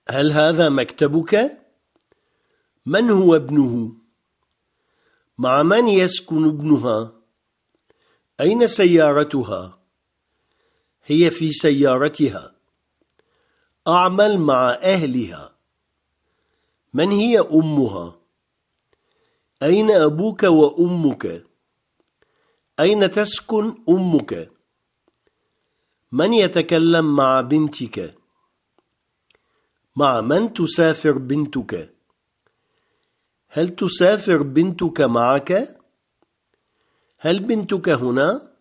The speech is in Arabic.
هل هذا مكتبك؟ من هو ابنه؟ مع من يسكن ابنها؟ أين سيارتها؟ هي في سيارتها. أعمل مع أهلها. من هي أمها؟ أين أبوك وأمك؟ أين تسكن أمك؟ من يتكلم مع بنتك؟ مع من تسافر بنتك؟ هل تسافر بنتك معك؟ هل بنتك هنا؟